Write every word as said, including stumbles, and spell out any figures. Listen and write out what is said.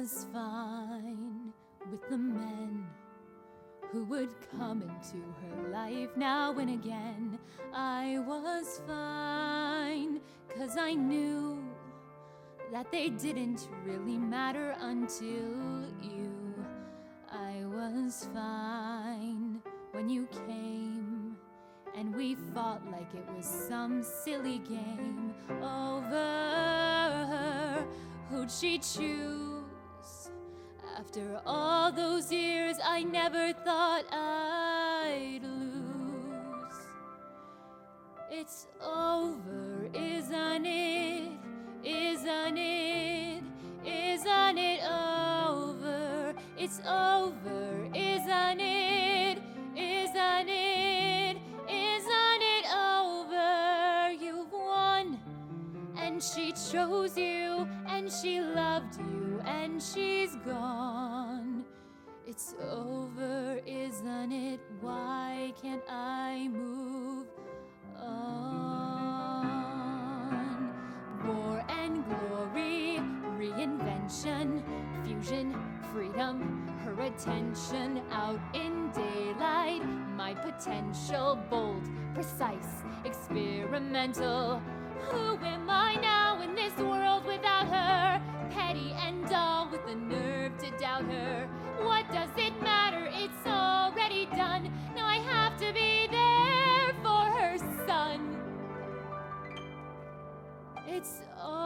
was fine with the men who would come into her life now and again. I was fine, 'cause I knew that they didn't really matter until you. I was fine when you came, and we fought like it was some silly game over who'd she choose. After all those years, I never thought I'd lose. It's over, isn't it? Isn't it? Isn't it over? It's over, isn't it? Isn't it? Isn't it over? You've won, and she chose you, and she loved you, and she's gone. It's over, isn't it? Why can't I move on? War and glory, reinvention, fusion, freedom, her attention out in daylight, my potential, bold, precise, experimental. Who am I now in this world without her? Petty and dull with the nerve to doubt her. What does it matter? It's already done. Now I have to be there for her son. It's all